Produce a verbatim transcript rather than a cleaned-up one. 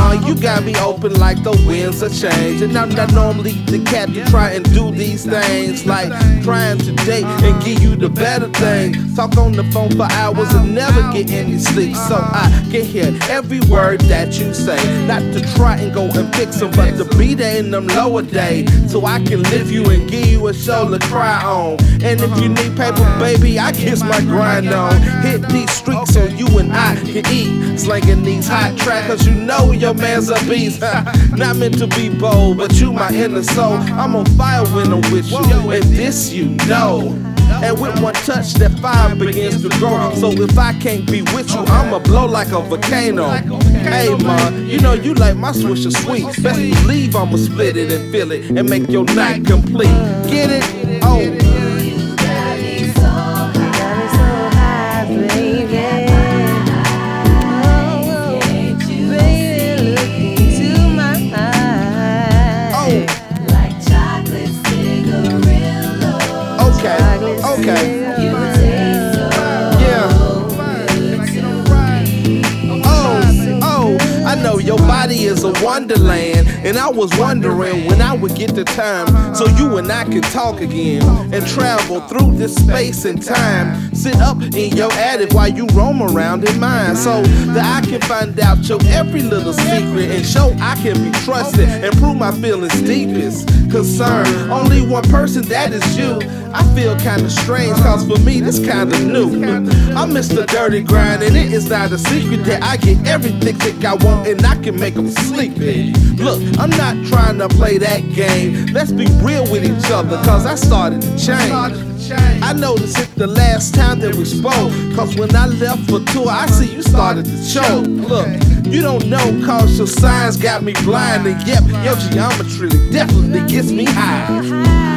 Nah, you got me open like the winds of change. And I'm not normally the cat to try and do these things, like trying to date and give you the better thing. Talk on the phone for hours and never get any sleep, so I can hear every word that you say. Not to try and go and fix them, but to be there in them lower days, so I can lift you and give you a shoulder to cry on. And if you need paper, baby, I kiss my grind on. Hit these streets so you and I can eat, slanging these hot tracks, cause you know your man's a beast. Not meant to be bold, but you my inner soul. I'm on fire when I'm with you, and this you know. And with one touch, that fire begins to grow. So if I can't be with you, I'ma blow like a volcano. Hey ma, you know you like my Swisher Sweet. Best believe I'ma split it and feel it and make your night complete. Get it? Oh. Okay. Yeah. Oh, oh, I know your body is a wonderland, and I was wondering when I would get the time so you and I could talk again and travel through this space and time. Sit up in your attic while you roam around in mine, so that I can find out your every little secret and show I can be trusted and prove my feelings deepest concern. Only one person, that is you. I feel kinda strange, cause for me this kinda new. I'm Mister Dirty Grind, and it is not a secret that I get everything that I want and I can make them sleepy. Look, I'm not trying to play that game. Let's be real with each other, cause I started to change. I noticed it the last time that we spoke, cause when I left for tour, I see you started to choke. Look, you don't know cause your signs got me blind, and yep, your geometry definitely gets me high.